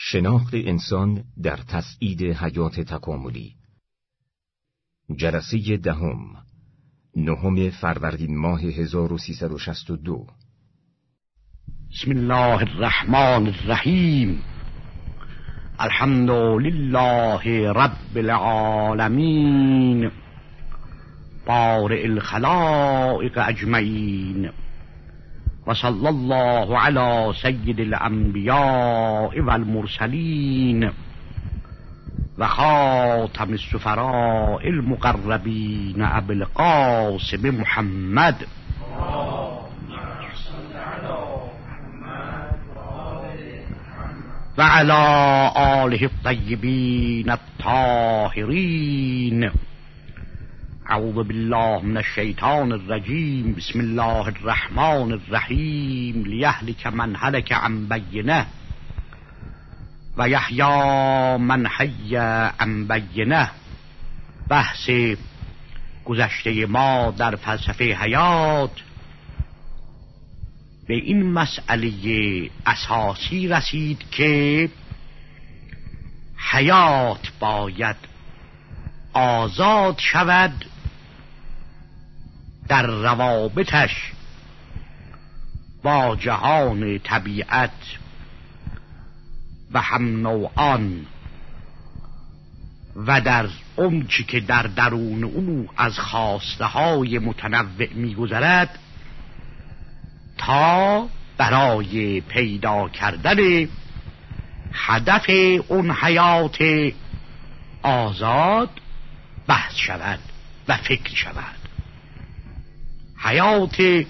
شناخت انسان در تسعید حیات تکاملی. جلسه دهم، 9 فروردین ماه 1362. بسم الله الرحمن الرحیم. الحمد لله رب العالمین، بارئ الخلائق اجمعین، و صلی الله علی سید الانبیاء والمرسلین و خاتم السفراء المقربین ابی القاسم محمد و علی آله الطیبین الطاهرین. اعوذ بالله من الشیطان الرجیم. بسم الله الرحمن الرحیم. لیهلک من هلک عن بینه و یحیی من حی عن بینه. بحث گذشته ما در فلسفه حیات به این مسئله اساسی رسید که حیات باید آزاد شود در روابطش با جهان طبیعت و هم نوعان و در اون چی که در درون او از خواسته های متنوع می‌گذرد، تا برای پیدا کردن هدف اون حیات آزاد بحث شود و فکر شود. حیات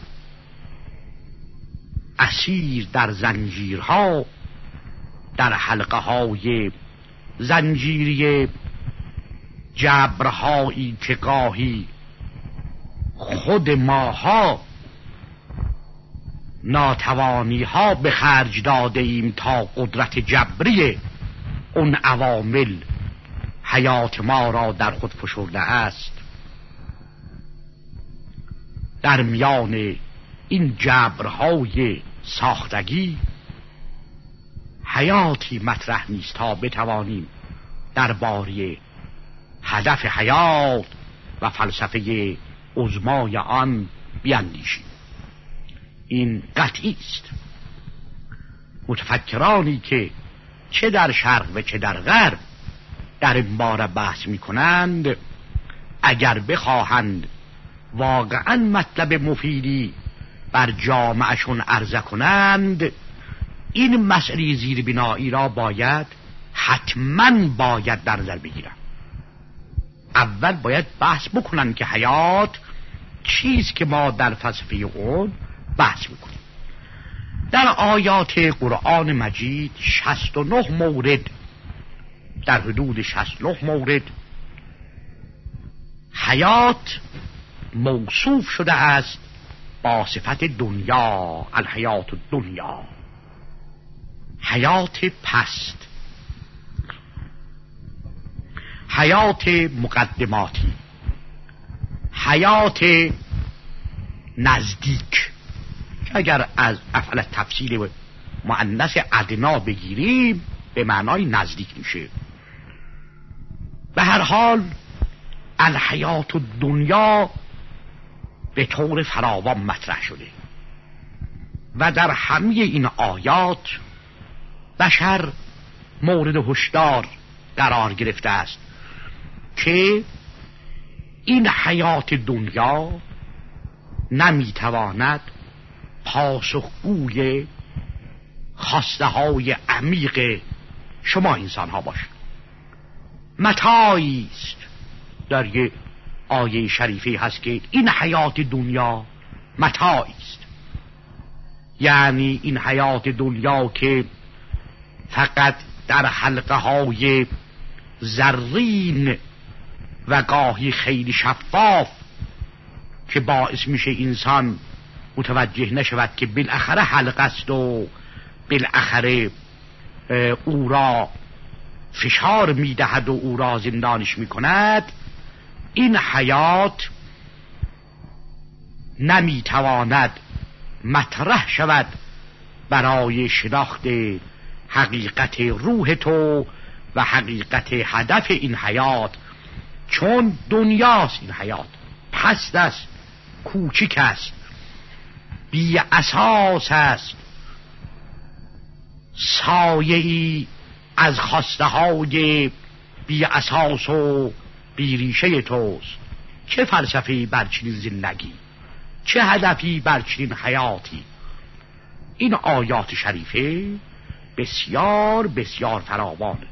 اسیر در زنجیرها، در حلقه های زنجیری جبرهایی که گاهی خود ماها ناتوانی ها به خرج داده ایم تا قدرت جبری اون عوامل حیات ما را در خود فشرده است. در میان این جبرهای ساختگی حیاتی مطرح نیست تا بتوانیم درباره هدف حیات و فلسفه عظمای آن بیندیشیم. این قطعی است. متفکرانی که چه در شرق و چه در غرب در این باره بحث می کنند، اگر بخواهند واقعا مطلب مفیدی بر جامعهشون عرضه کنند، این مسئله زیربنایی را حتما باید در نظر بگیرند. اول باید بحث بکنند که حیات چیست که ما در فلسفه اون بحث میکنیم. در آیات قرآن مجید 69 مورد، در حدود 69 مورد حیات موصوف شده است با صفت دنیا، الحیات الدنیا، حیات پست، حیات مقدماتی، حیات نزدیک. اگر از افعال تفصیل مؤنث ادنا بگیریم به معنای نزدیک میشه. به هر حال الحیات الدنیا به طور فراوان مطرح شده و در همه این آیات بشر مورد هشدار قرار گرفته است که این حیات دنیا نمیتواند پاسخگوی خواسته های عمیق شما انسان ها باشد. متاعی است. در یک آیه شریفه هست که این حیات دنیا متاعی است، یعنی این حیات دنیا که فقط در حلقه های زرین و گاهی خیلی شفاف که باعث میشه انسان متوجه نشود که بالاخره حلقه است و بالاخره او را فشار میدهد و او را زندانش میکند. این حیات نمیتواند مطرح شود برای شناخت حقیقت روح تو و حقیقت هدف این حیات. چون دنیاست این حیات، پست است، کوچک است، بی اساس است، سایه‌ای از خواسته های بی اساس و بی ریشه توست. چه فلسفه‌ای بر چنین زندگی، چه هدفی بر چنین حیاتی؟ این آیات شریفه بسیار بسیار فراوانه.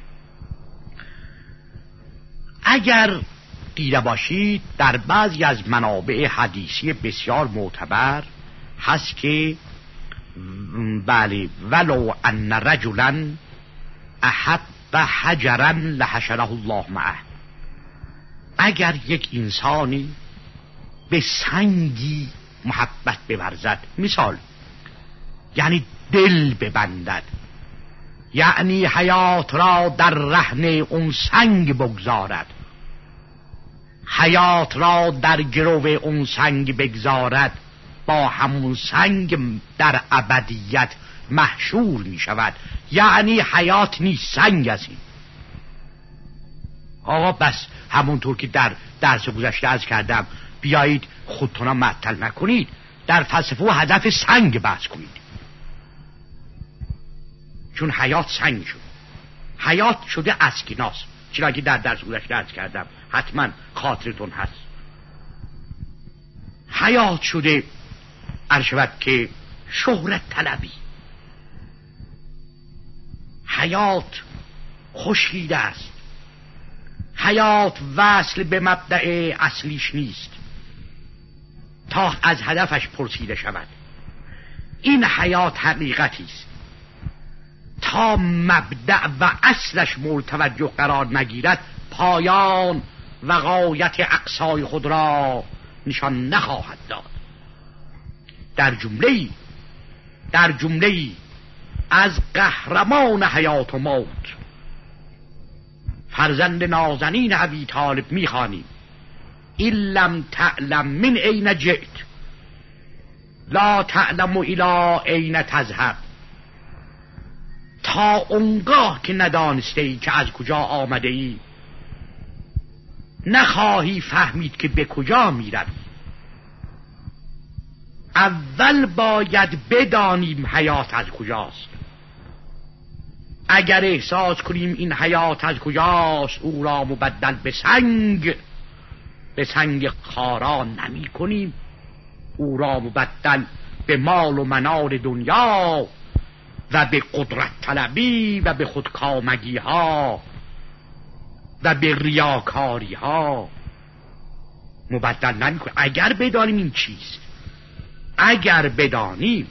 اگر دیده باشید در بعضی از منابع حدیثی بسیار معتبر هست که بله ولو ان رجلا احب حجرا لحشره الله معه، اگر یک انسانی به سنگی محبت بورزد، مثال یعنی دل ببندد، یعنی حیات را در رهن اون سنگ بگذارد، حیات را در گرو اون سنگ بگذارد، با همون سنگ در ابدیت محشور می شود. یعنی حیات نیست، سنگ است این. آقا بس همونطور که در درس گذشته عرض کردم، بیایید خودتون معطل نکنید، در فلسفه و هدف سنگ بحث کنید. چون حیات سنگ شد، حیات شده اسکناس، چرا که در درس گذشته عرض کردم، حتما خاطرتون هست. حیات شده عرشبت که شهرت طلبی، حیات خشکیده است، حیات وصل به مبدأ اصلیش نیست تا از هدفش پرسیده شود. این حیات حقیقتی است، تا مبدأ و اصلش مورد توجه قرار نگیرد پایان و غایت اقصای خود را نشان نخواهد داد. در جمله از قهرمان حیات و موت فرزند نازنین ابی طالب میخوانیم: این لم تعلم من این جئت لا تعلم الی این تذهب. تا اونگاه که ندانسته ای که از کجا آمده ای، نخواهی فهمید که به کجا میروی. اول باید بدانیم حیات از کجاست. اگر احساس کنیم این حیات از کجاست، او را مبدل به سنگ خارا نمی کنیم، او را مبدل به مال و منال دنیا و به قدرت طلبی و به خودکامگی ها و به ریاکاری ها مبدل نمی کنیم. اگر بدانیم این چیست، اگر بدانیم.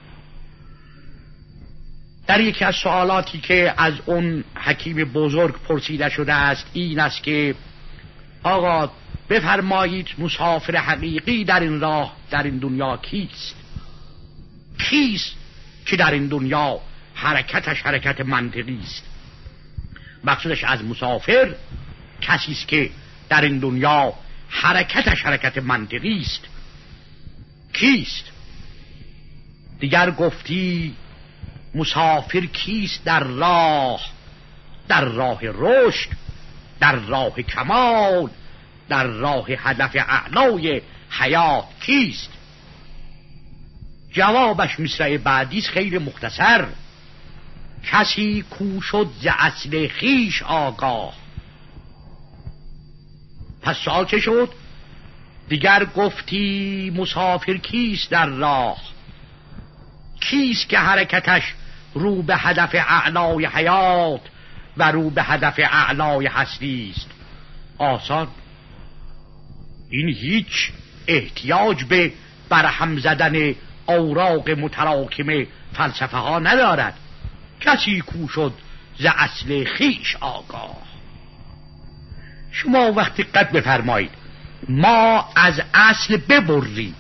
در یکی از سوالاتی که از اون حکیم بزرگ پرسیده شده است این است که آقا بفرمایید مسافر حقیقی در این راه، در این دنیا کیست؟ کیست که در این دنیا حرکتش حرکت منطقی است؟ مقصودش از مسافر کسی است که در این دنیا حرکتش حرکت منطقی است. کیست؟ دیگر گفتی مسافر کیست در راه رشد، در راه کمال، در راه هدف اعلای حیات کیست؟ جوابش مصرع بعدیست خیلی مختصر: کسی کو شد ز اصل خویش آگاه. پس سوال چه شد؟ دیگر گفتی مسافر کیست در راه، کیست که حرکتش رو به هدف اعلای حیات و رو به هدف اعلای هستی است؟ آسان. این هیچ احتیاج به برهم زدن اوراق متراکم فلسفه ها ندارد. کسی کو شد ز اصل خویش آگاه. شما وقتی دقت بفرمایید، ما از اصل ببریم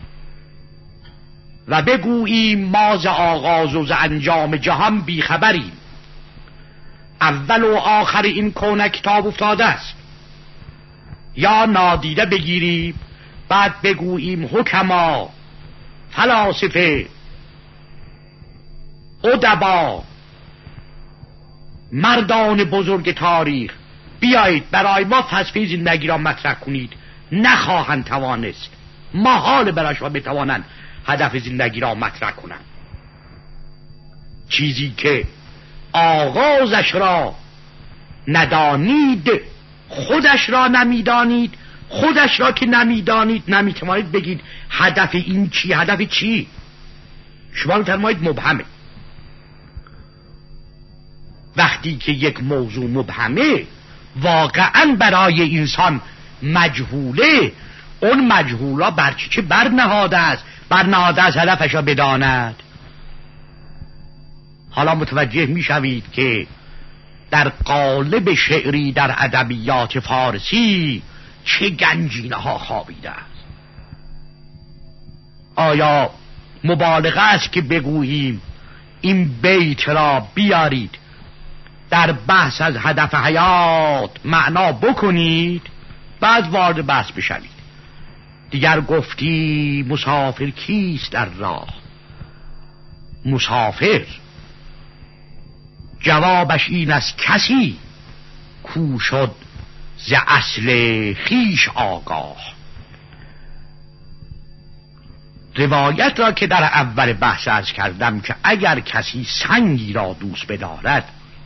و بگوییم ما ز آغاز و ز انجام جهان بیخبریم، اول و آخر این کون کتاب افتاده است، یا نادیده بگیریم بعد بگوییم حکما، فلاسفه، ادبا، مردان بزرگ تاریخ بیایید برای ما فلسفه زندگی را مطرح کنید، نخواهند توانست. محال برایشان بتوانند هدف زندگی را مطرح کنند. چیزی که آغازش را ندانید خودش را نمیدانید، خودش را که نمیدانید نمیتوانید بگید هدف این چی، هدف چی. شما میفرمایید مبهمه. وقتی که یک موضوع مبهمه واقعا برای انسان مجهوله، اون مجهولا بر چه برنهاده است؟ برنهاده است هدفش را بداند. حالا متوجه میشوید که در قالب شعری در ادبیات فارسی چه گنجینه ها خوابیده است. آیا مبالغه است که بگوییم این بیت را بیارید در بحث از هدف حیات معنا بکنید، بعد وارد بحث بشوید؟ دیگر گفتی مسافر کیست در راه؟ مسافر جوابش این است کسی کو شد ز اصل خیش آگاه. روایت را که در اول بحث عرض کردم که اگر کسی سنگی را دوست بدارد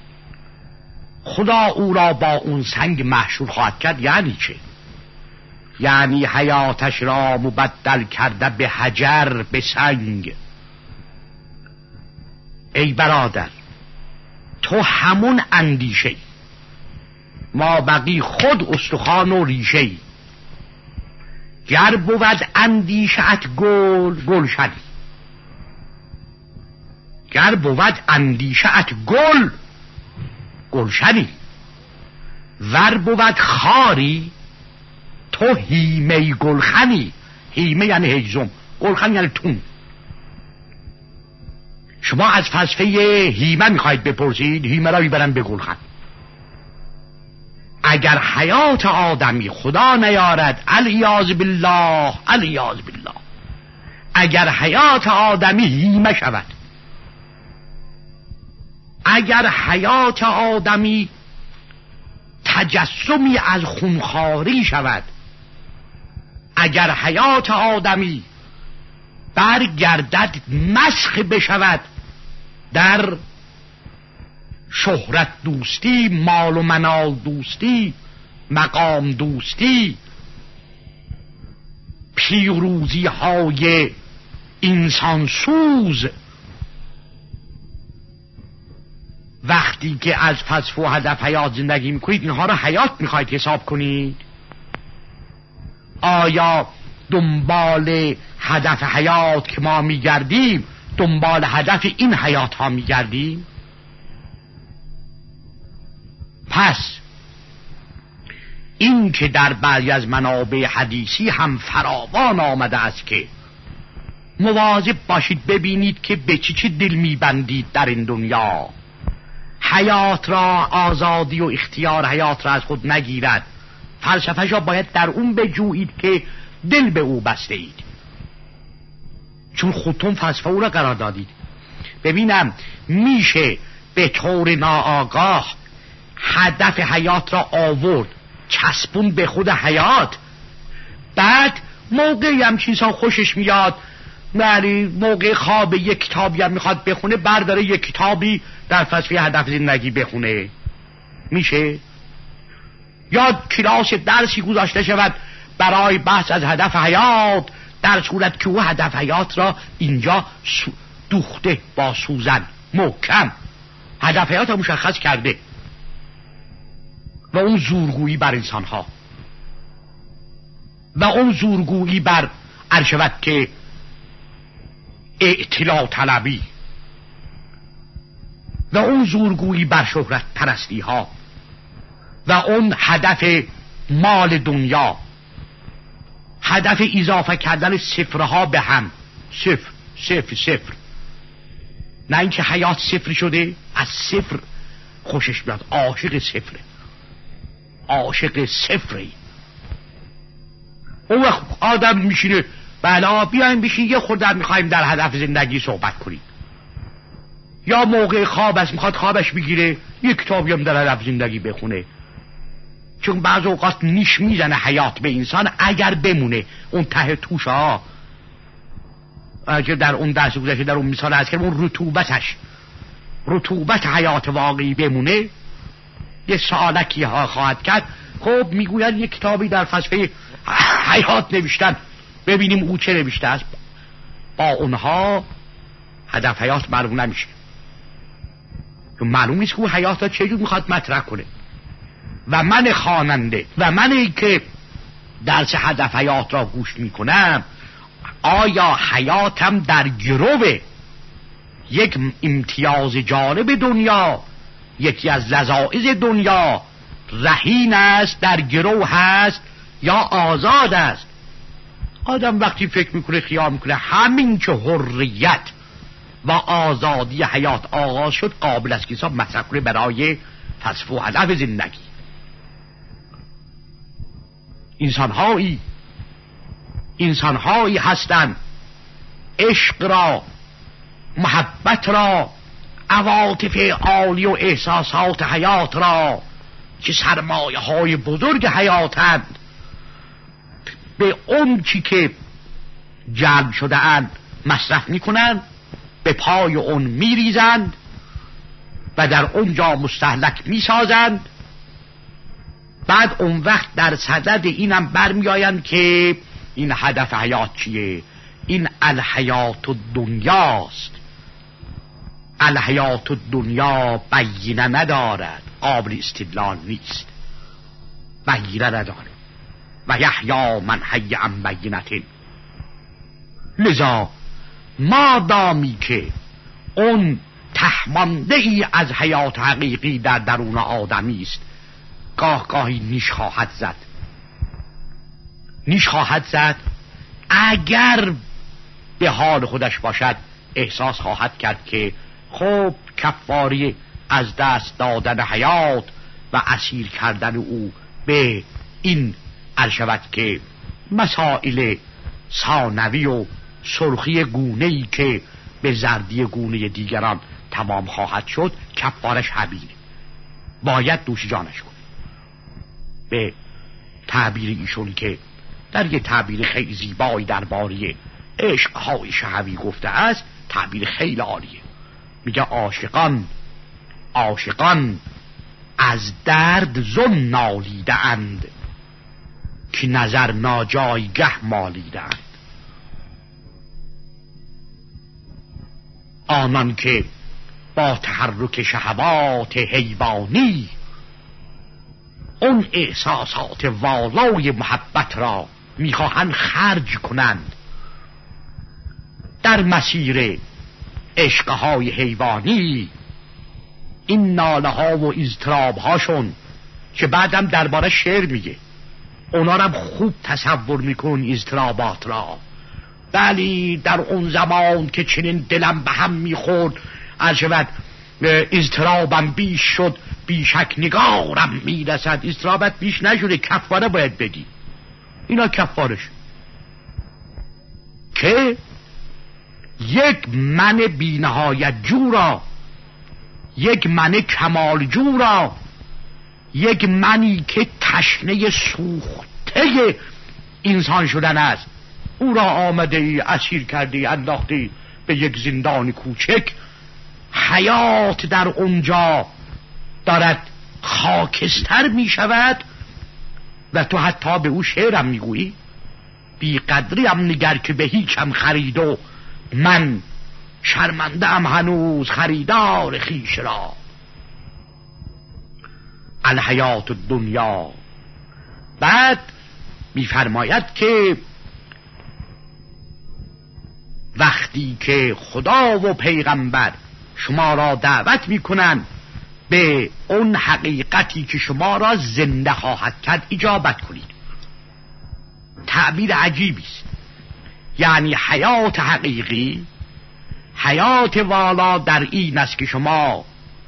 خدا او را با اون سنگ محشور خواهد کرد. یعنی چه؟ یعنی حیاتش را مبدل کرده به حجر، به سنگ. ای برادر، تو همون اندیشه ما بقی خود استخوان و ریشه. گر بود اندیشه‌ات گل، گلشنی. گر بود اندیشه‌ات گل، گلشنی. ور بود خاری، تو هیمه گلخنی. هیمه یعنی هیزم، گلخن یعنی تون. شما از فلسفه هیمه میخواید بپرسید، هیمه را میبرن به گلخن. اگر حیات آدمی خدا نیارد، العیاذ بالله، العیاذ بالله، اگر حیات آدمی هیمه شود، اگر حیات آدمی تجسمی از خونخواری شود، اگر حیات آدمی برگردد مسخ بشود در شهرت دوستی، مال و منال دوستی، مقام دوستی، پیروزی های انسان سوز، وقتی که از فلسفه و هدف حیات زندگی میکنید اینها را حیات میخواید حساب کنید؟ آیا دنبال هدف حیات که ما میگردیم دنبال هدف این حیات ها میگردیم؟ پس این که در بعضی از منابع حدیثی هم فراوان آمده است که مواظب باشید ببینید که به چی دل میبندید در این دنیا. حیات را، آزادی و اختیار حیات را از خود نگیرد. فلسفه را باید در اون بجویید که دل به او بسته اید، چون خودتون فلسفه او را قرار دادید. ببینم میشه به طور ناآگاه هدف حیات را آورد چسبون به خود حیات، بعد موقعی هم چیزها خوشش میاد، یعنی موقع خواب یک کتابی هم میخواد بخونه برداره یک کتابی در فلسفه هدف زندگی بخونه؟ میشه؟ یا کلاس درسی گذاشته شود برای بحث از هدف حیات، در صورت که او هدف حیات را اینجا دوخته با سوزن محکم، هدف حیات را مشخص کرده و اون زورگویی بر انسانها و اون زورگویی بر عرشبت که اطلاع طلبی و اون زورگویی بر شهرت پرستی ها و اون هدف مال دنیا، هدف اضافه کردن صفرها به هم، صفر صفر صفر، نه اینکه حیات صفر شده از صفر خوشش بیاد، عاشق صفره، عاشق صفری. اون وقت آدم میشینه بله بیایم بشین یه خورده میخوایم در هدف زندگی صحبت کنیم، یا موقع خواب است میخواد خوابش بگیره یک کتابی هم در ادب زندگی بخونه، چون بعض اوقات نیش میزنه حیات به انسان اگر بمونه اون ته توش ها. اگر در اون درس گذشته در اون مثال هست که اون رطوبت حیات واقعی بمونه، یه سوالکی ها خواهد کرد. خب میگوید یک کتابی در فلسفه حیات نوشتن، ببینیم او چه نوشته است. با اونها هدف حیات معلوم نمیشه، چون معلوم نیست که او حیات را چجور میخواد مطرح کنه. و من خواننده و منی که درس هدف حیات را گوش میکنم، آیا حیاتم در گروه یک امتیاز جالب دنیا، یکی از لذایذ دنیا رهین است، در گروه هست یا آزاد است؟ آدم وقتی فکر میکنه خیال میکنه همین که حریت و آزادی حیات آغاز شد، قابل است که حساب مطرح کنه برای فلسفه و هدف زندگی. انسانهایی هستند عشق را، محبت را، عواطف عالی و احساسات حیات را که سرمایه های بزرگ حیاتند، به اون چی که جلب شده اند مصرف میکنند، به پای اون میریزند و در اونجا مستهلک میسازند. بعد اون وقت در صدد اینم برمیآیند که این هدف حیات چیه؟ این الحیات الدنیاست. الحیات الدنیا بینه ندارد، قابل استدلال نیست، بینه ندارد. و یحیی من حی عن بینة. لذا مادامی که اون تهمانده ای از حیات حقیقی در درون آدمی است، گاه گاهی نیش خواهد زد. اگر به حال خودش باشد احساس خواهد کرد که خب کفاری از دست دادن حیات و اسیر کردن او به این شود که مسائل ثانوی و سرخی گونه‌ای که به زردی گونه دیگران تمام خواهد شد، کفارش همینه، باید دوش جانش کنه. به تعبیر ایشون که در یه تعبیر خیلی زیبایی درباره عشق‌های شهوی گفته است، تعبیر خیلی عالیه. میگه عاشقان از درد زن نالیده اند، که نظر ناجایگه مالیده اند. آنان که با تحرک شهوات حیوانی اون احساسات والای محبت را میخواهند خرج کنند در مسیر عشقهای حیوانی، این ناله ها و اضطراب هاشون که بعدم درباره شعر میگه، اونا رو خوب تصور میکن اضطرابات را. بلی در اون زمان که چنین دلم به هم میخورد، عجبت اضطرابم بیش شد، بیشک نگارم میرسد. اضطرابت بیش نشده، کفاره باید بدی. اینا کفارش که یک من بی نهایت جو را، یک من کمال جو را، یک منی که تشنه سوخته انسان شدن است، او را آمده ای اسیر کرده، انداخته به یک زندان کوچک. حیات در اونجا دارد خاکستر می شود و تو حتی به او شعرم می گویی، بی قدری هم نگر که به هیچم خرید و من شرمنده ام هنوز خریدار خیش را. الحیات الدنیا. بعد میفرماید که وقتی که خدا و پیغمبر شما را دعوت میکنن به اون حقیقتی که شما را زنده خواهد کرد، اجابت کنید. تعبیر عجیبی است. یعنی حیات حقیقی، حیات والا در این است که شما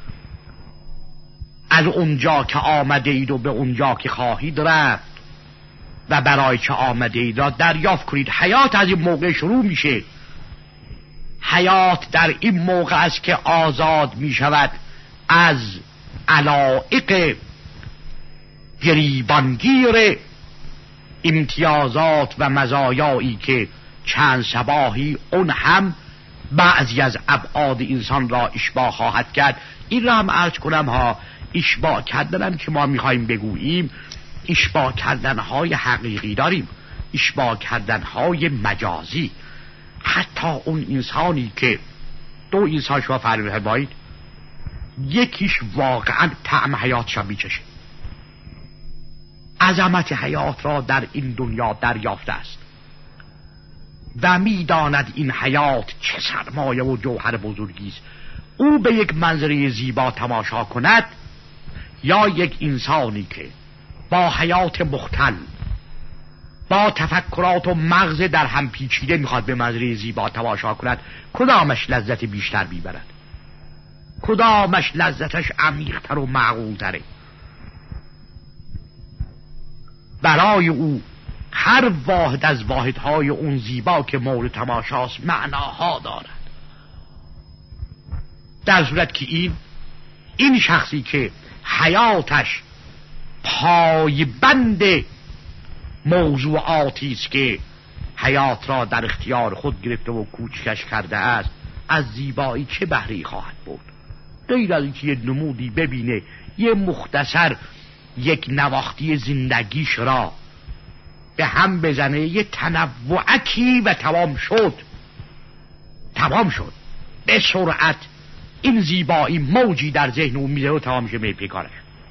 از اونجا که آمده اید و به اونجا که خواهید رفت و برای چه آمده اید را دریافت کنید. حیات از این موقع شروع میشه. حیات در این موقع است که آزاد می شود از علایق گریبانگیر امتیازات و مزایایی که چند صباحی اون هم بعضی از ابعاد انسان را اشباع خواهد کرد. این را هم عرض کنم ها، اشباع کردن که ما میخوایم بگوییم اشباع کردن های حقیقی داریم، اشباع کردن های مجازی. حتی اون انسانی که دو انسان شما فرمایید یکیش واقعا طعم حیاتش میچشه، عظمت حیات را در این دنیا دریافته است و میداند این حیات چه سرمایه و جوهر بزرگی است، او به یک منظره زیبا تماشا کند، یا یک انسانی که با حیات مختل با تفکرات و مغز در هم پیچیده میخواد به منظره زیبا تماشا کند، کدامش لذت بیشتر میبرد؟ کدامش لذتش عمیق‌تر و معقول‌تره؟ برای او هر واحد از واحدهای اون زیبا که مورد تماشاست معناها دارد. در صورت که این شخصی که حیاتش پایبند موضوعاتی است که حیات را در اختیار خود گرفته و کوچکش کرده است، از زیبایی چه بهره‌ای خواهد برد؟ غیر از اینکه یه نمودی ببینه، یه مختصر یک نواختی زندگیش را به هم بزنه، یه تنوعکی و تمام شد به سرعت این زیبایی موجی در ذهن او میزه و تمام میشه پیکارش.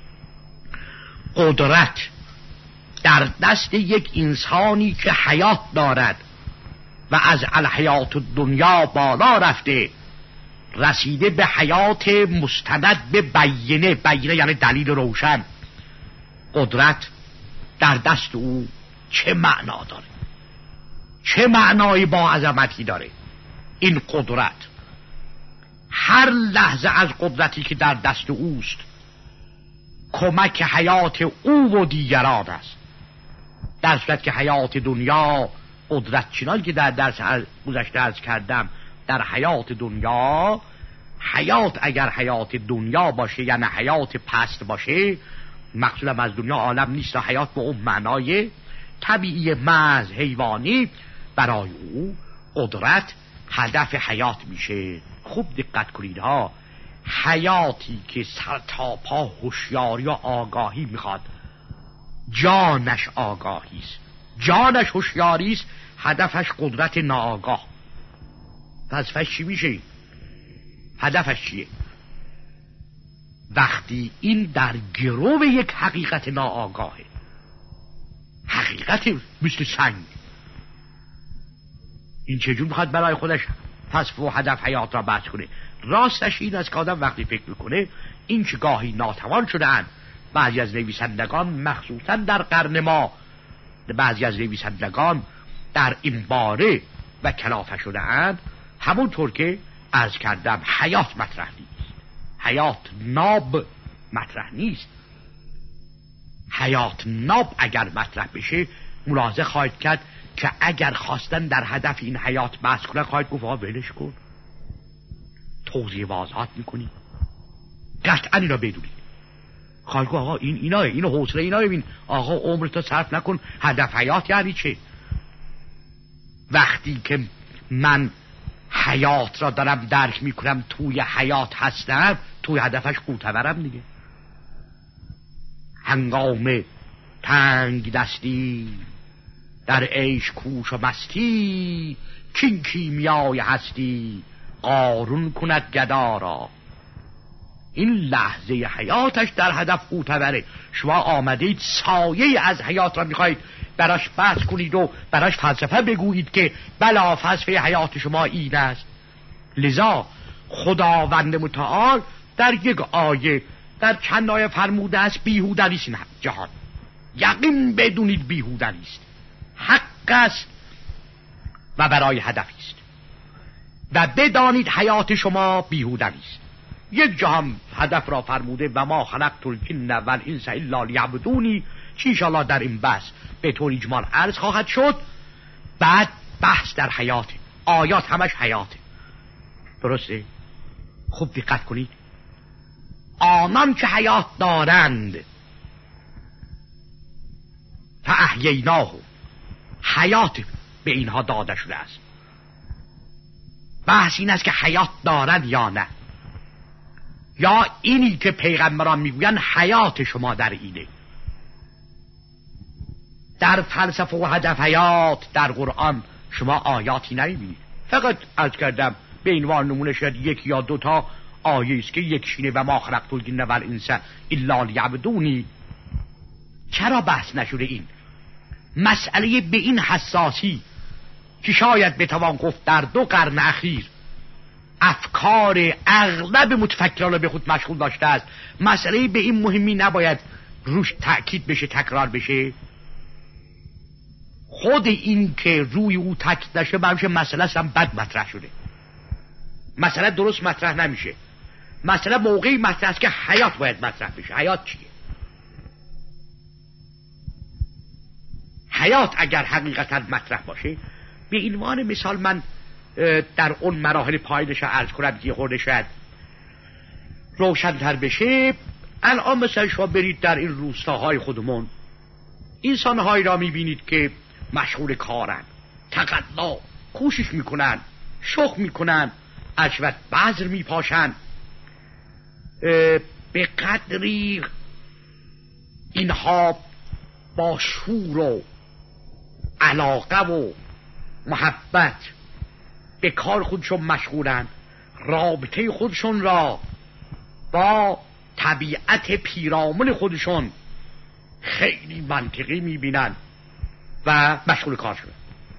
قدرت در دست یک انسانی که حیات دارد و از الحیات دنیا بالا رفته، رسیده به حیات مستند به بینه یعنی دلیل روشن. قدرت در دست او چه معنا داره، چه معنای با عظمتی داره این قدرت. هر لحظه از قدرتی که در دست اوست کمک حیات او و دیگران است، در صورت که حیات دنیا قدرت چنان که در درس گذشته عرض کردم، در حیات دنیا، حیات اگر حیات دنیا باشه یعنی حیات پست باشه، مقصودم از دنیا عالم نیست، حیات به اون معنای طبیعی محض حیوانی، برای او قدرت هدف حیات میشه. خوب دقت کنید ها، حیاتی که سر تا پا هوشیاری و آگاهی میخواد، جانش آگاهی است، جانش هوشیاری است، هدفش قدرت ناآگاه. وظیفه‌اش چی میشه؟ هدفش چیه؟ وقتی این در گرو یک حقیقت ناآگاهه، حقیقت مثل سنگ، این چجور میخواد برای خودش فلسفه و هدف حیات را بحث کنه؟ راستش این است که آدم وقتی فکر میکنه این که گاهی ناتوان شدن بعضی از نویسندگان، مخصوصا در قرن ما بعضی از نویسندگان در این باره و کلافه شدن، همونطور که عرض کردم حیات مطرح نیست، حیات ناب مطرح نیست. حیات ناب اگر مطرح بشه ملاحظه خواهید کرد که اگر خواستن در هدف این حیات بحث کنن خواهید گفت آقا ولش کن، توضیح واضحات میکنی، قطعا اینا بدونید. خواهید گفت آقا اینو حوصله اینا ببین، آقا عمرتو صرف نکن، هدف حیات یعنی چه؟ وقتی که من حیات را دارم درک میکنم، توی حیات هستم، توی هدفش قوتورم دیگه. هنگام تنگ دستی در عیش کوش و مستی، کین کیمیای هستی قارون کند گدا را. این لحظه حیاتش در هدف قوتوره. شما آمدید سایه از حیات را میخواید براش بحث کنید و براش فلسفه بگویید که بلا فلسفه حیات شما این است. لذا خداوند متعال در یک آیه، در چند آیه فرموده است بیهوده نیست این جهان. یقین بدونید بیهوده نیست، حق است و برای هدفی است، و بدانید حیات شما بیهوده نیست. یک جا هم هدف را فرموده و ما خلقت الجن والانس الا لیعبدونی، که انشاءالله در این بحث به طور اجمال عرض خواهد شد. بعد بحث در حیاته، آیات همش حیاته، درسته؟ خوب دقت کنید. آنان که حیات دارند فاحییناه، حیات به اینها داده شده است. بحث این است که حیات دارند یا نه، یا اینی که پیغمبران میگویند حیات شما در اینه. در فلسفه و هدف حیات در قرآن شما آیاتی نمیبینید. فقط عرض کردم به عنوان نمونه شاید یک یا دو تا آیه است که یکشینه و ما خلقت الجن والانس الا لیعبدونی. چرا بحث نشده این مسئله به این حساسی که شاید بتوان گفت در 2 قرن اخیر افکار اغلب متفکران به خود مشغول داشته است؟ مسئله به این مهمی نباید روش تأکید بشه، تکرار بشه؟ خود این که روی او تاکید نشه برمیشه مسئله هم بد مطرح شده. مسئله درست مطرح نمیشه. مسئله موقعی مطرح است که حیات باید مطرح بشه. حیات چیه؟ حیات اگر حقیقتا مطرح باشه، به عنوان مثال من در اون مراحل پایینش عرض کنم که خورده شاید روشن‌تر بشه. الان مثلا شما برید در این روستاهای خودمون، انسان‌هایی را می‌بینید که مشغول کارن، تقلا کوشش میکنن، شخ میکنن، عجوت بذر میپاشن. به قدری اینها با شور و علاقه و محبت به کار خودشون مشغولن، رابطه خودشون را با طبیعت پیرامون خودشون خیلی منطقی میبینن و مشغول کار شدن.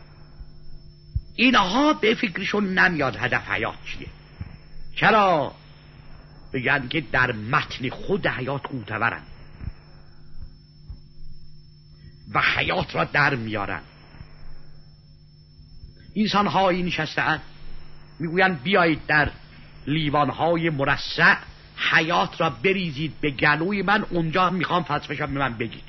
اینها به فکرشون نمیاد هدف حیات چیه. چرا؟ بگن که در متن خود حیات معتبرن و حیات را در میارن. انسان هایی نشستن میگوین بیایید در لیوانهای مرصع حیات را بریزید به گلوی من، اونجا میخوام فلسفه‌شم به من بگید.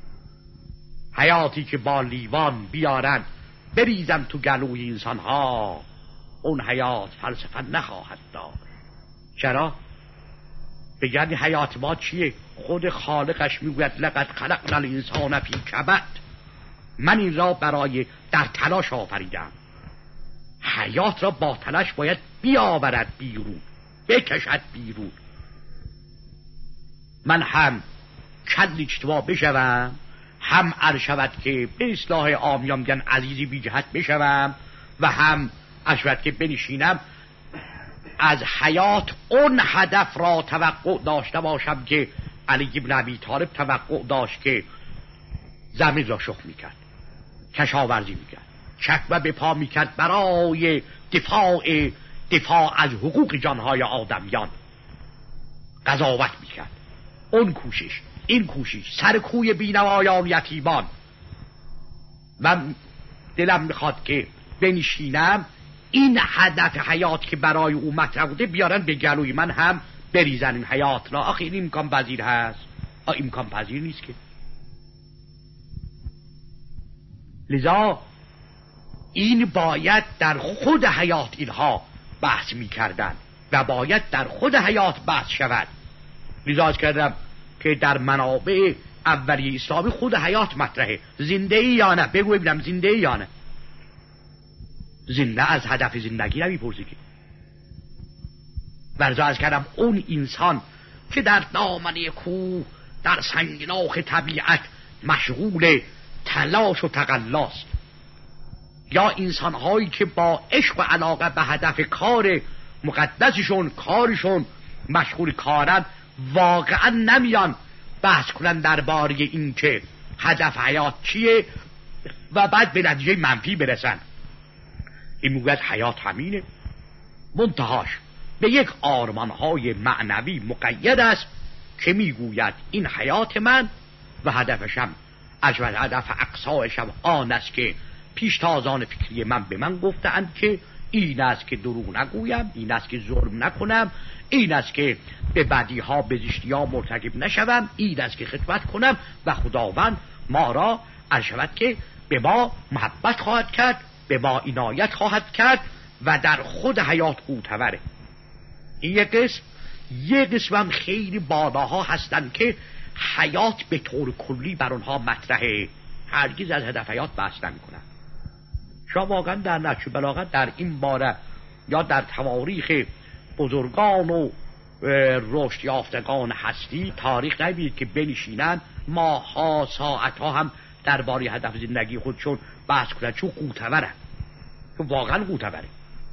حیاتی که با لیوان بیارن بریزم تو گلوی انسان ها، اون حیات فلسفه نخواهد داد. چرا؟ بگن حیات ما چیه؟ خود خالقش میگوید لقد خلقنا الانسان فی کبد، من این را برای در تلاش آفریدم. حیات را با تلاش باید بیاورد بیرون، بکشد بیرون. من هم کلی اجتماع بشوم، هم ارشود که به اصطلاح عامیان میگن عزیزی بی جهت بشوم، و هم ارشود که بنشینم از حیات اون هدف را توقع داشته باشم که علی بن ابی طالب توقع داشت که زمین را شخم میکرد، کشاورزی میکرد، چکمه به پا میکرد برای دفاع از حقوق جانهای آدمیان، قضاوت میکرد. اون کوشش، این کوشش سر کوی بینوایان یتیمان. من دلم میخواد که بنشینم این هدف حیات که برای او مطرح بوده بیارن به گلوی من هم بریزن این حیات را. آخه این امکان پذیر هست؟ امکان پذیر نیست که. لذا این باید در خود حیات اینها بحث میکردن و باید در خود حیات بحث شود. لذا از کردم که در منابع اولیه اسلامی خود حیات مطرحه. زنده ای یا نه؟ بگو ببینم زنده ای یا نه؟ زنده از هدف زندگی نمیپرسی که. ورزا از کردم اون انسان که در دامنه کوه در سنگلاخ طبیعت مشغول تلاش و تقلاست، یا انسان هایی که با عشق و علاقه به هدف کار مقدسشون، کارشون مشغول کارن، واقعا نمیان بحث کنن درباره این که هدف حیات چیه و بعد به نتیجه منفی برسن. این میگوید حیات همینه، منتهاش به یک آرمانهای معنوی مقید است که میگوید این حیات من و هدفشم اجمل هدف اقصایشم آن است که پیشتازان فکری من به من گفتند که این است که دروغ نگویم، این است که ظلم نکنم، این است که به بدی ها به زشتی ها مرتکب نشوم، این است که خدمت کنم و خداوند ما را ارشود که به ما محبت خواهد کرد، به ما عنایت خواهد کرد و در خود حیات معتبره. این یک قسم. یه قسم خیلی بالاها هستن که حیات به طور کلی بر اونها مطرحه، هرگز از هدف حیات بحث نمی‌کنن. شما واقعا در نهج بلاغت در این باره یا در تواریخ بزرگان و رشد یافتگان هستی تاریخ نبینید که بنشینن ماها ساعتها هم درباره هدف زندگی خودشون بحث کنن، چون قوتورن، چون واقعا قوتوره.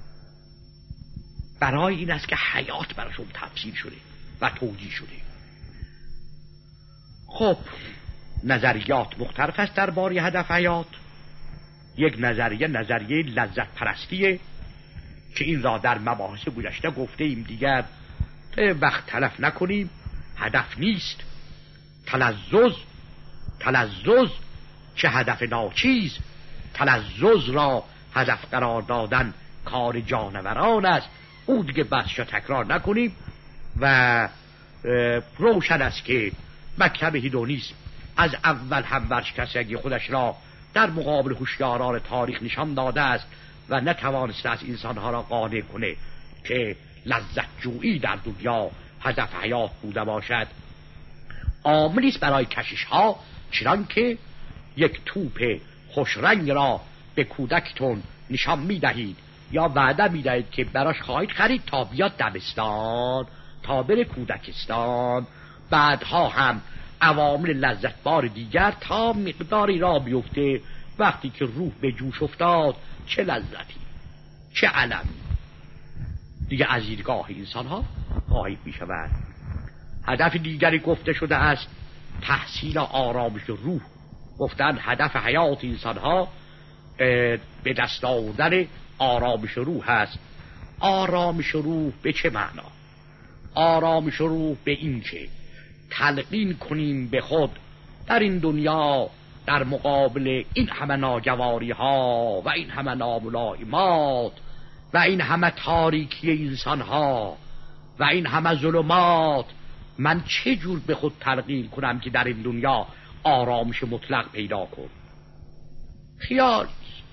برای این است که حیات براشون تفسیر شده و توجیه شده. خب نظریات مختلف است درباره هدف حیات. یک نظریه لذت پرستیه که این را در مباحث گذشته گفته ایم، دیگر وقت تلف نکنیم. هدف نیست، تلذذ چه هدف ناچیز، تلذذ را هدف قرار دادن کار جانوران است. او دیگه بحثشو تکرار نکنیم و روشن است که مکتب هیدونیسم از اول هم ورشکستگی خودش را در مقابل هوشیاران تاریخ نشان داده است و نتوانسته است انسانها را قانع کنه که لذت جویی در دنیا هدف حیات بوده باشد. عاملی است برای کشش ها، چنان که یک توپ خوشرنگ را به کودکتون نشان میدهید یا وعده میدهید که براش خواهید خرید تا بیاد دبستان، تا بره کودکستان. بعدها هم عوامل لذتبار دیگر تا مقداری را بیفته. وقتی که روح به جوش افتاد چه لذتی، چه علمی دیگه از دیدگاه انسان ها غایب می شود. هدف دیگری گفته شده است تحصیل آرامش روح. گفتن هدف حیات انسان ها به دست آوردن آرامش روح است. آرامش روح به چه معنا؟ آرامش روح به این که تلقین کنیم به خود در این دنیا در مقابل این همه ناگواری ها و این همه ناملائمات و این همه تاریکی انسان ها و این همه ظلمات، من چه جور به خود تلقین کنم که در این دنیا آرامش مطلق پیدا کن؟ خیال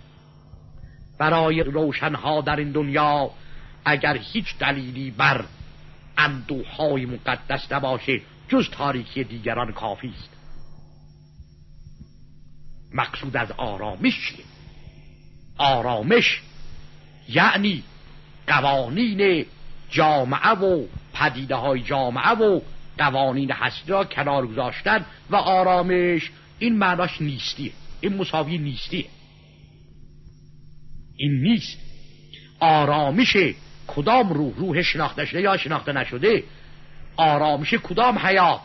برای روشنها در این دنیا اگر هیچ دلیلی بر اندوهای مقدس نباشه جز تاریکی دیگران کافی است. مقصود از آرامش چیه؟ آرامش یعنی قوانین جامعه و پدیده های جامعه و قوانین هستی را کنار گذاشتن و آرامش این معناش نیستیه، این مساوی نیستیه. این نیست. آرامش کدام روح؟ روح شناخته شده یا شناخته نشده؟ آرامش کدام حیات؟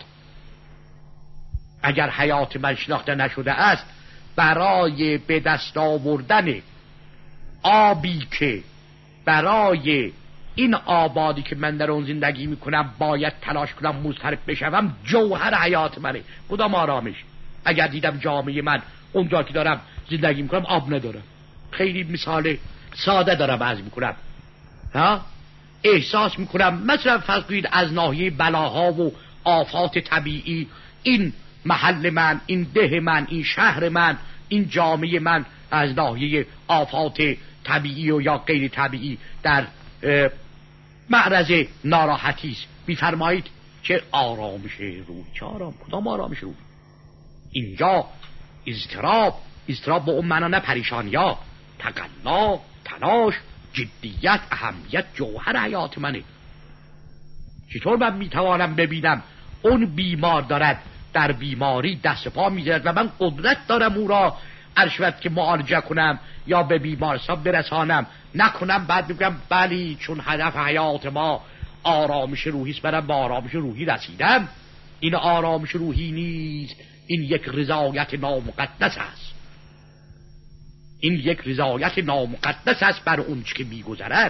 اگر حیات من شناخته نشده است، برای به دست آوردن آبی که برای این آبادی که من در اون زندگی میکنم باید تلاش کنم مضطرب بشوم، جوهر حیات منه. کدام آرامش؟ اگر دیدم جامعه من اونجا که دارم زندگی میکنم آب ندارم، خیلی مثال ساده دارم عرض میکنم، احساس میکنم مثلا فرض کنید از ناحیه بلاها و آفات طبیعی این محل من، این ده من، این شهر من، این جامعه من از ناحیه آفات طبیعی و یا غیر طبیعی در معرض ناراحتی است. میفرمایید چه آرامش روح؟ چه آرام؟ کدام آرامش روح؟ اینجا اضطراب به اون معنا نه پریشانیا، تقلا، تلاش، جدیت، اهمیت جوهر حیات منه. چطور من میتوانم ببینم اون بیمار دارد در بیماری دست پا میزند و من قدرت دارم او را ارشد که معالجه کنم یا به بیمارستان برسانم، نکنم بعد بگم بلی چون هدف حیات ما آرامش روحی است برم به آرامش روحی رسیدم. این آرامش روحی نیست، این یک رضایت نامقدس است. این یک رضایت نامقدس است بر اون چه که میگذرد.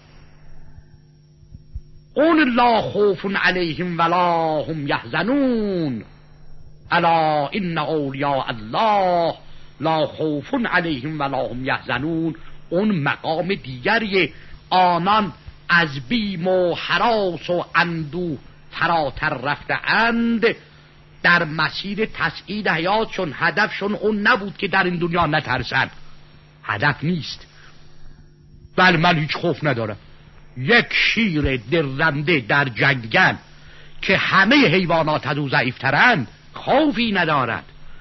اون لا خوف علیهم ولا هم یحزنون الا ان اولیاء الله لا خوف علیهم ولا هم یحزنون. اون مقام دیگری، آنان از بیم و هراس و اندوه فراتر رفته اند در مسیر تسعید حیات، چون هدفشون اون نبود که در این دنیا نترسن. هدف نیست. بله من هیچ خوف ندارم، یک شیر درنده در جنگل که همه حیوانات از او ضعیفترند خوفی ندارد،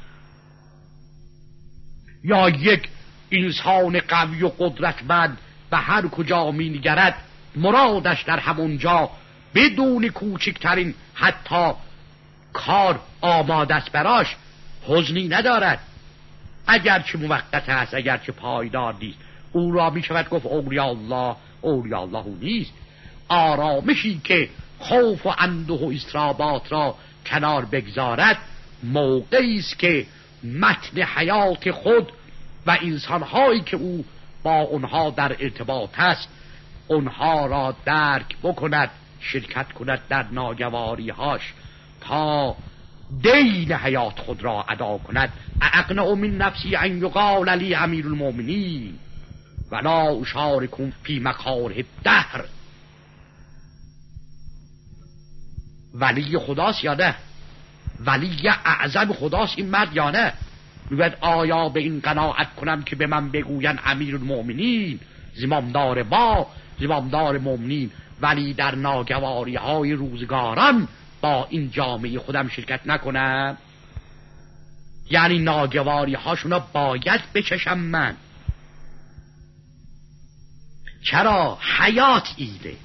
یا یک انسان قوی و قدرتمند به هر کجا می نگرد مرادش در همونجا بدون کوچکترین حتی کار آماده است براش، حزنی ندارد. اگرچه موقت است، اگرچه پایدار نیست، او را می شود گفت اولیاء الله. اولیاء الله او نیست. آرامشی که خوف و اندوه و اضطرابات را کنار بگذارد موقعی است که متن حیات خود و انسانهایی که او با اونها در ارتباط است اونها را درک بکند، شرکت کند در ناگواریهاش تا دین حیات خود را ادا کند. اقنع من نفسی ان یقال لی امیر المؤمنین ولا اشارکم فی مکاره الدهر. ولی خداست یا نه؟ ولی اعظم خداست این مرد یا نه؟ میگوید آیا به این قناعت کنم که به من بگوین امیر المؤمنین، زمامدار مؤمنین، ولی در ناگواری های روزگاران با این جامعه خودم شرکت نکنم؟ یعنی ناگواری هاشون باید بچشم من. چرا؟ حیات ایده،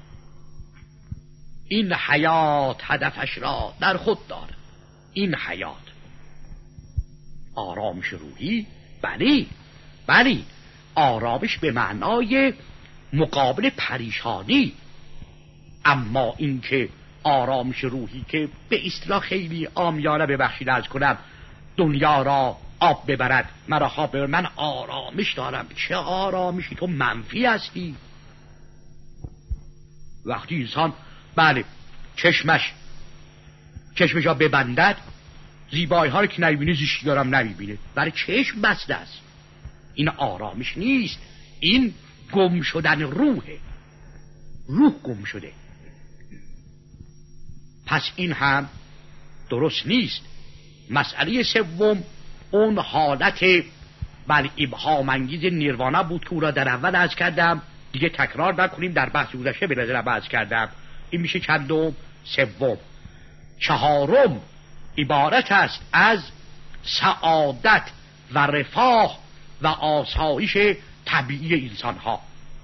این حیات هدفش را در خود داره. این حیات آرامش روحی، بلی آرامش به معنای مقابل پریشانی، اما این که آرامش روحی که به اصطلاح خیلی عامیانه ببخشید عرض کنم دنیا را آب ببرد مرا خواب ببرد، من آرامش دارم. چه آرامشی؟ تو منفی هستی. وقتی انسان چشمش را ببندد زیبایی ها رو که نمیبینه، زیشتی دارم نمیبینه، برای چشم بسته است. این آرامش نیست، این گم شدن روحه. روح گم شده. پس این هم درست نیست. مسئله سوم اون حالت ابهام انگیز نیروانا بود که او را در اول عرض کردم، دیگه تکرار نکنیم، در بحث گذشته به نظرم عرض کردم. این میشه چندم؟ سوم. چهارم عبارت است از سعادت و رفاه و آسایش طبیعی انسان ها.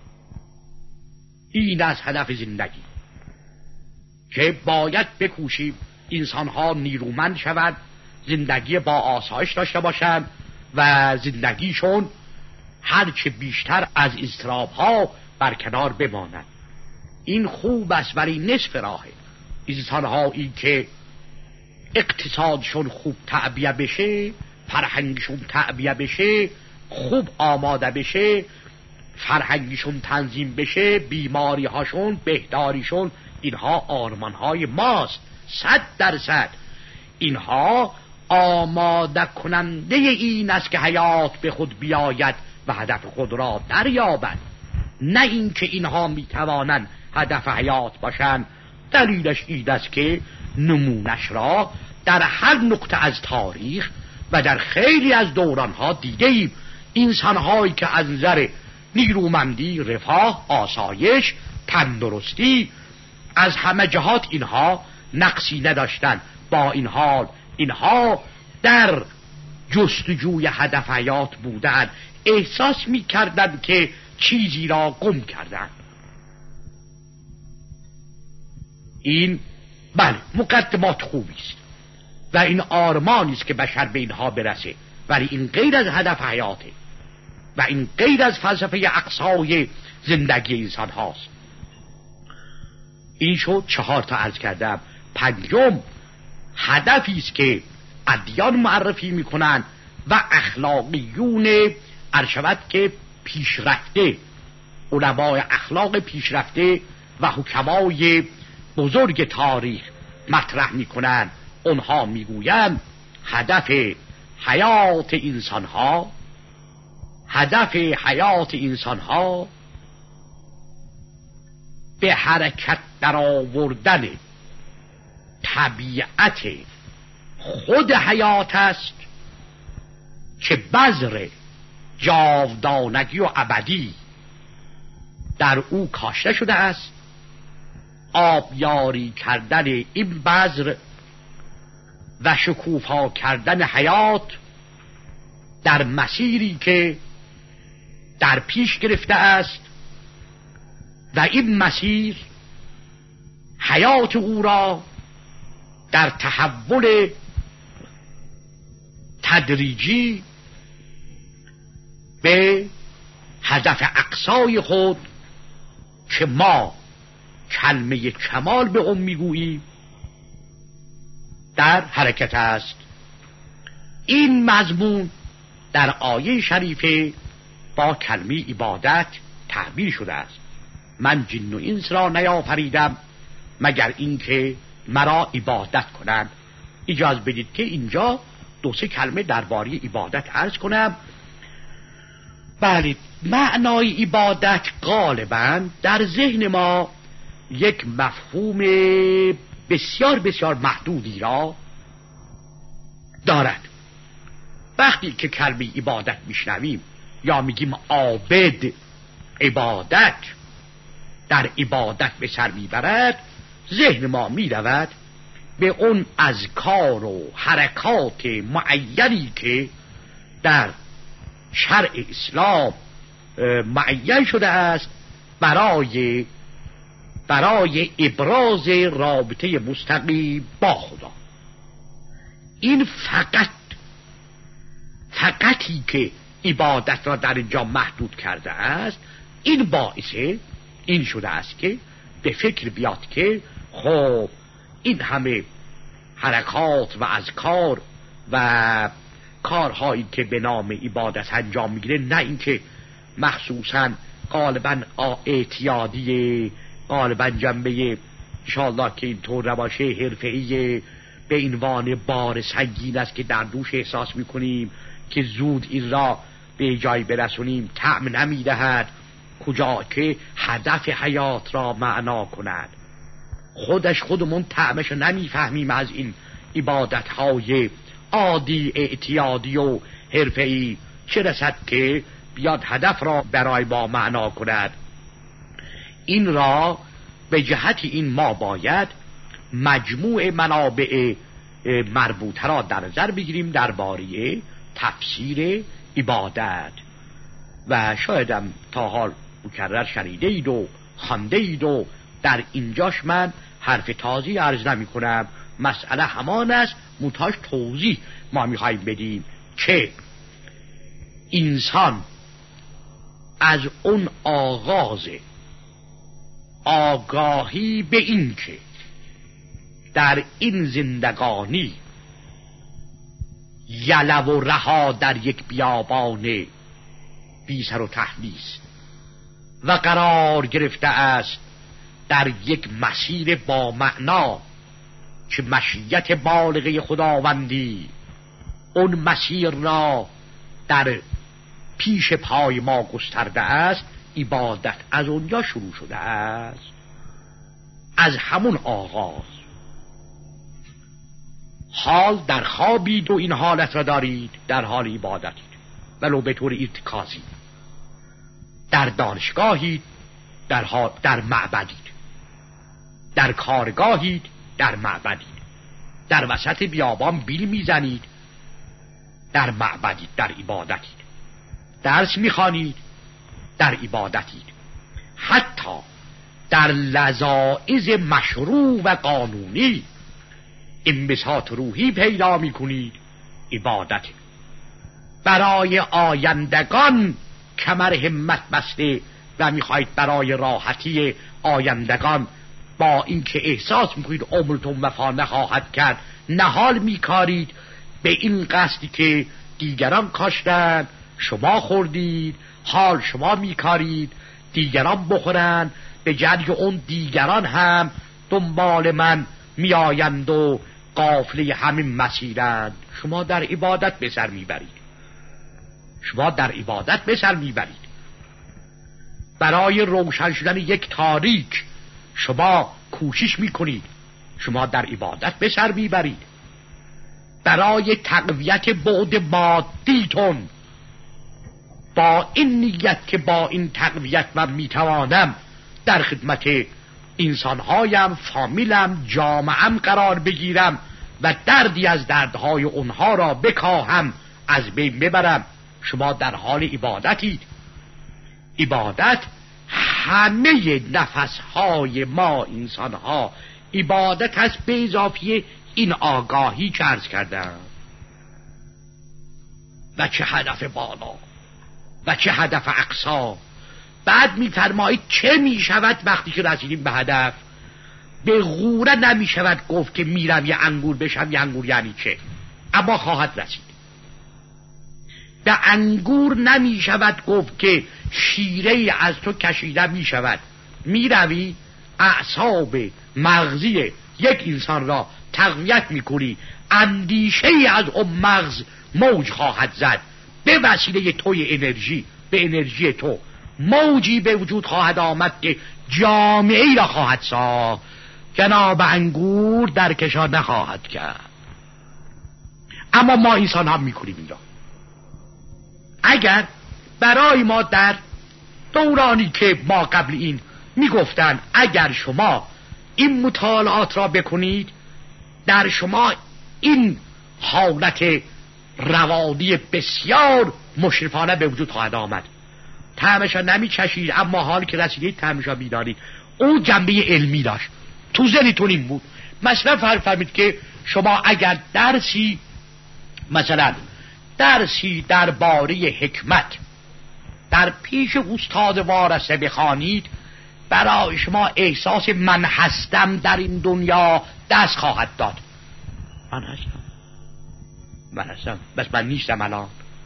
این از هدف زندگی که باید بکوشیم انسان ها نیرومند شوند، زندگی با آسایش داشته باشند و زندگیشون هرچه بیشتر از اضطراب ها برکنار بمانند. این خوب است ولی نصف راهه. انسان هایی که اقتصادشون خوب تعبیه بشه، فرهنگشون تعبیه بشه، خوب آماده بشه، فرهنگشون تنظیم بشه، بیماری هاشون، بهداریشون، اینها آرمان های ماست 100%. اینها آماده کننده این است که حیات به خود بیاید و هدف خود را دریابد، نه این که اینها میتوانند هدف حیات باشند. دلیلش این است که نمونش را در هر نقطه از تاریخ و در خیلی از دورانها دیده ایم. انسانهایی که از نظر نیرومندی، رفاه، آسایش، تندرستی از همه جهات اینها نقصی نداشتند، با این حال اینها در جستجوی هدف حیات بودند، احساس می‌کردند که چیزی را گم کردند. این مقدمات خوبی است و این آرمانی است که بشر به اینها برسه، ولی این غیر از هدف حیاته و این غیر از فلسفه اقصای زندگی انسان هاست. این شد 4 تا عرض کردم. 5م هدفی است که ادیان معرفی میکنن و اخلاقیون ارشد که پیشرفته، علمای اخلاق پیشرفته و حکمای بزرگ تاریخ مطرح میکنن. اونها میگویند هدف حیات انسانها به حرکت در آوردن طبیعت خود حیات است که بذر جاودانگی و ابدی در او کاشته شده است، آبیاری کردن این بذر و شکوفا کردن حیات در مسیری که در پیش گرفته است و این مسیر حیات او را در تحول تدریجی به هدف اقصای خود که ما کلمه کمال به اون میگوییم در حرکت است. این مضمون در آیه شریفه با کلمه عبادت تعبیر شده است. من جن و انس را نیافریدم مگر اینکه مرا عبادت کنند. اجازه بدید که اینجا دو سه کلمه درباره عبادت عرض کنم. بله، معنای عبادت غالباً در ذهن ما یک مفهوم بسیار بسیار محدودی را دارد. وقتی که کلمه عبادت میشنویم یا میگیم عابد عبادت در عبادت به سر میبرد، ذهن ما میرود به اون اذکار و حرکات معینی که در شرع اسلام معین شده است برای ابراز رابطه مستقیم با خدا. این فقطی که عبادت را در اینجا محدود کرده است، این باعث این شده است که به فکر بیاد که خب این همه حرکات و اذکار و کارهایی که به نام عبادت انجام میگیره، نه اینکه مخصوصا غالبا اعتیادیه، غالبا جنبه انشاءالله که اینطور نباشه حرفه‌ای به عنوان بار سنگین است که در دوش احساس میکنیم که زود این را به جای برسونیم، طعم نمیدهد، کجا که هدف حیات را معنا کند. خودمون طعمش نمیفهمیم از این عبادت های عادی اعتیادی و حرفه‌ای، چه رسد که بیاد هدف را برای ما معنا کند. این را به جهت این ما باید مجموع منابع مربوطه را در نظر بگیریم درباره تفسیر عبادت. و شایدم تا حال مکرر شنیده اید و خوانده اید و در اینجاش من حرف تازی عرض نمی کنم. مسئله همان است، منتهاش توضیح ما میخواییم بدیم که انسان از اون آغاز آگاهی به این که در این زندگانی یلو و رها در یک بیابان بی سر و ته نیست و قرار گرفته است در یک مسیر با معنا که مشیت بالغه خداوندی اون مسیر را در پیش پای ما گسترده است. عبادت از اونجا شروع شده است، از همون آغاز. حال در خوابید و این حالت را دارید، در حال عبادتید ولو به طور ارتکازی. در دانشگاهید، در معبدید، در کارگاهید، در معبدید، در وسط بیابان بیل میزنید، در معبدید، در عبادتید، درس میخوانید، در عبادتید. حتی در لذائذ مشروع و قانونی انبساط روحی پیدا میکنید، عبادت. برای آیندگان کمر همت بسته و میخواید برای راحتی آیندگان با اینکه احساس میکنید عمرتون وفا نخواهد کرد نهال میکارید به این قصدی که دیگران کاشتن شما خوردید، حال شما میکارید دیگران بخورن، به جهت اون دیگران هم دنبال من میآیند و قافله همین مسیرند. شما در عبادت به سر میبرید، شما در عبادت به سر میبرید. برای روشن شدن یک تاریک شما کوشش میکنید، شما در عبادت به سر میبرید. برای تقویت بعد مادیتون با این نیت که با این تقویت من میتوانم در خدمت انسانهایم، فامیلم، جامعم قرار بگیرم و دردی از دردهای اونها را بکاهم، از بین ببرم. شما در حال عبادتید. عبادت همه نفسهای ما انسانها عبادت هست، به اضافه این آگاهی که عرض کردم. و چه هدف بالا و چه هدف اقصا. بعد میفرمایید چه میشود وقتی که رسیدیم به هدف؟ به غوره نمیشود گفت که میرم یه انگور بشم. یه انگور یعنی چه؟ اما خواهد رسید. به انگور نمیشود گفت که شیره از تو کشیده میشود. میروی اعصاب مغزی یک انسان را تقویت میکنی، اندیشه از اون مغز موج خواهد زد. به وسیله توی انرژی، به انرژی تو موجی به وجود خواهد آمد که جامعه ای را خواهد ساخت. جناب انگور در کشا نخواهد کرد. اما ما انسان هم میکنیم این را. اگر برای ما در دورانی که ما قبل این میگفتن اگر شما این مطالعات را بکنید، در شما این حالت روانی بسیار مشرفانه به وجود خواهد آمد. طعمشا نمیچشید، اما حال که رسیدید طعمشا میدانید. اون جنبه علمی داشت. تو ذهنتون این بود. مثلا فرمید که شما اگر درسی درباره حکمت در پیش استاد وارثه بخوانید، برای شما احساس من هستم در این دنیا دست خواهد داد. من هستم بس من نیستم الان.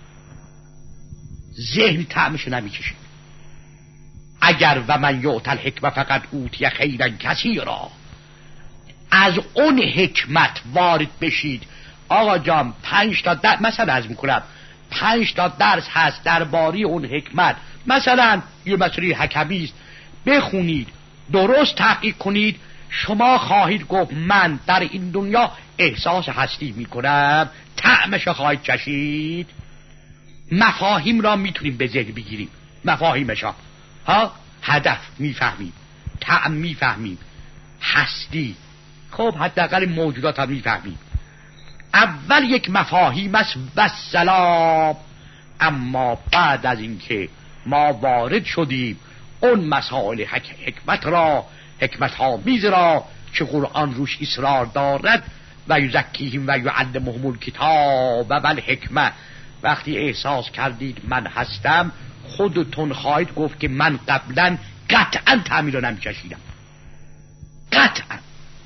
ذهن طعمشو نمیکشید. اگر و من یؤت الحکمه فقط اوتی خیرا کثیرا، از اون حکمت وارد بشید. آقا جان 5 تا مثلا از میکنم 5 تا درس هست درباره اون حکمت، مثلا یه مسئله حکمی است، بخونید، درست تحقیق کنید، شما خواهید گفت من در این دنیا احساس هستی میکنم، طعمش خواهید چشید. مفاهیم را میتونیم به ذهن بگیریم. مفاهیمش ها هدف میفهمیم، طعم میفهمیم، هستی، خب حداقل موجودات هم میفهمیم. اول یک مفاهیم است و سلام. اما بعد از اینکه ما وارد شدیم اون مسائل حکمت را، حکمت آمیز را که قرآن روش اصرار دارد، و یزکیهم و یعلمهم الکتاب و الحکمه، وقتی احساس کردید من هستم، خودتون خواهید گفت که من قبلا قطعا تعمیر رو نمی‌چشیدم، قطعا.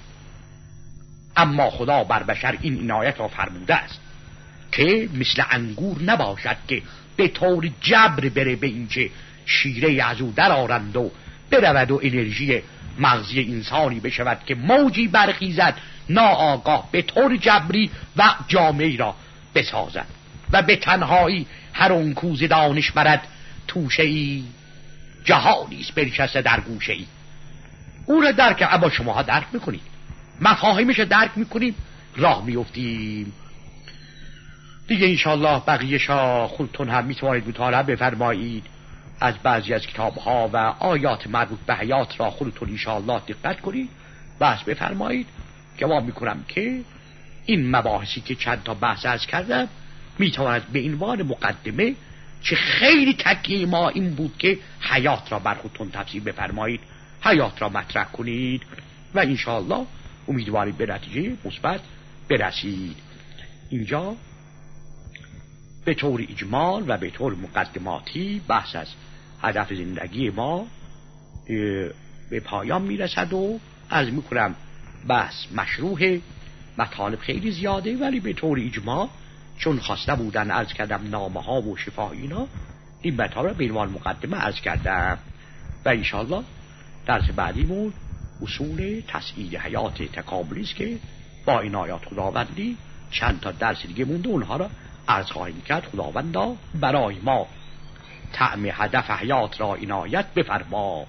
اما خدا بر بشر این عنایت را فرموده است که مثل انگور نباشد که به طور جبر بره به اینکه شیره از او در آرند و برود و انرژی مغزی انسانی بشود که موجی برخیزد ناآگاه به طور جبری و جامعه را بسازد و به تنهایی هر اون کوز دانش برد توشه ای جهانیست بنشسته در گوشه ای. او را درک، اما شما درک میکنید، مفاهیمش درک میکنیم، راه میفتیم دیگه. انشاءالله بقیه‌شا خودتون هم میتوانید مطالعه بفرمایید از بعضی از کتاب‌ها و آیات مربوط به حیات را خودتون انشاءالله دقت کنید، بحث بفرمایید. جواب میکنم که این مباحثی که چند تا بحث از کردم میتواند به عنوان مقدمه، چه خیلی تکیه ما این بود که حیات را بر خودتون تفسیر بفرمایید، حیات را مطرح کنید و انشاءالله امیدواریم به نتیجه مثبت برسید. اینجا به طور اجمال و به طور مقدماتی بحث از هدف زندگی ما به پایان میرسد و عرض میکنم بحث مشروع، مطالب خیلی زیاده، ولی به طور اجمال چون خواسته بودن عرض کردم نامه ها و شفا اینا، این مطالب به عنوان مقدمه عرض کردم و انشاءالله درس بعدیمون اصول تسعید حیات تکاملی است که با این آیات خداوندی چند تا درس دیگه مونده، اونها را عرض خواهیم کرد. خداوندا برای ما طعم هدف حیات را عنایت بفرما.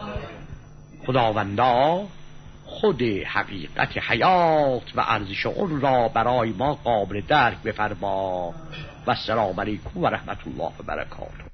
خداوندا خود حقیقت حیات و ارزش اون را برای ما قابل درک بفرما. و السلام علیکم و رحمت الله و برکاته.